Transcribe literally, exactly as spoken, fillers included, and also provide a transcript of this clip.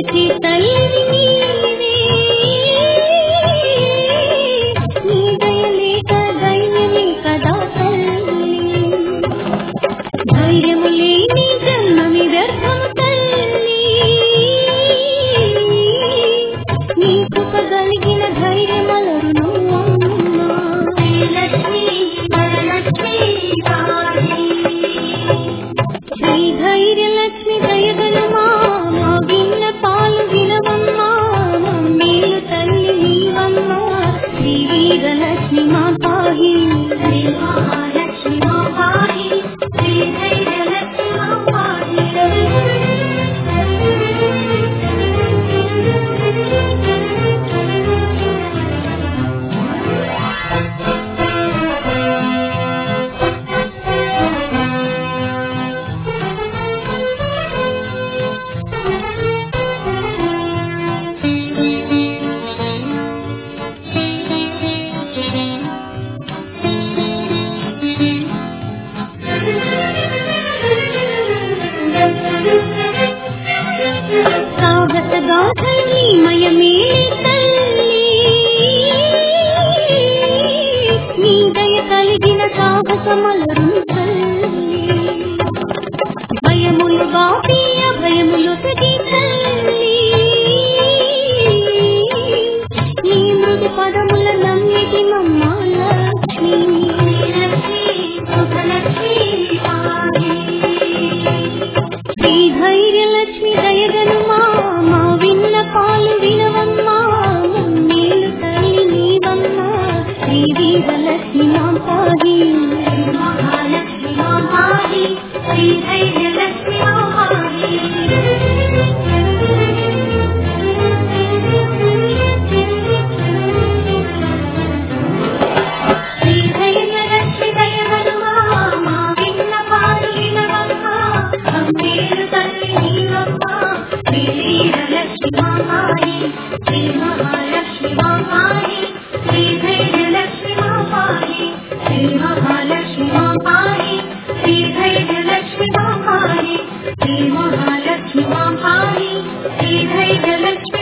శ్రీ తల్లివి నీవే, నీ దయ లేక ధైర్యమే కదా తల్లి. ధైర్యము లేని జన్మమి వ్యర్థము తల్లి, నీ కృప కలిగిన ధైర్యమలరును అమ్మా. శ్రీలక్ష్మీ వరలక్ష్మీ కాళీ, శ్రీ ధైర్యలక్ష్మి దయగలమా, మా విన్న పాలు వినవమ్మా, మమ్మేలు తల్లి నీవమ్మా. శ్రీ వీరలక్ష్మి మా పాహి, శ్రీ మహాలక్ష్మి మా పాహి, శ్రీ ధైర్యలక్ష్మి మా పాహి. సాగస గాథలు నీ మయమేలే తల్లి, నీ దయ కలిగిన సాహసమలరును తల్లి. భయములు బాపి అభయములు సగి తల్లి, నీ మృదు పదముల నమ్మితి మమ్మ లక్ష్మి. శ్రీ ధైర్యలక్ష్మి దయగనుమా, మా విన్న పాలు వినవమ్మా, మమ్మేలు తల్లి నీవమ్మా. శ్రీ వీరలక్ష్మి మా పాహి, మహాలక్ష్మి మా పాహి, శ్రీ ధైర్యలక్ష్మి మా పాహి. శ్రీ ధైర్యలక్ష్మి దయగనుమా, మా విన్న పాలు వినవమ్మా, మమ్మేలు తల్లి నీవమ్మా. శ్రీ వీరలక్ష్మి మా పాహి, శ్రీ మహాలక్ష్మి మా పాహి, శ్రీ ధైర్యలక్ష్మి మా పాహి, శ్రీ మహాలక్ష్మి మా పాహి, శ్రీ ధైర్యలక్ష్మి మా పాహి, శ్రీ మహాలక్ష్మి మా పాహి, శ్రీ ధైర్యలక్ష్మి